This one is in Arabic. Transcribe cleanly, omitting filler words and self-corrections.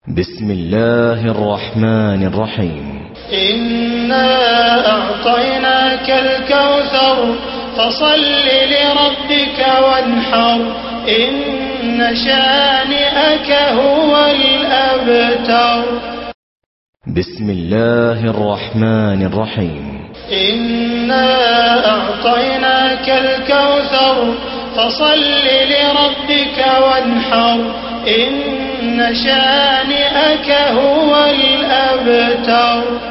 بسم الله الرحمن الرحيم. إنا أعطيناك الكوثر فصل لربك وانحر إن شانئك هو الأبتر. بسم الله الرحمن الرحيم. إنا أعطيناك الكوثر فصل لربك وانحر إن شانئك هو الأبتر.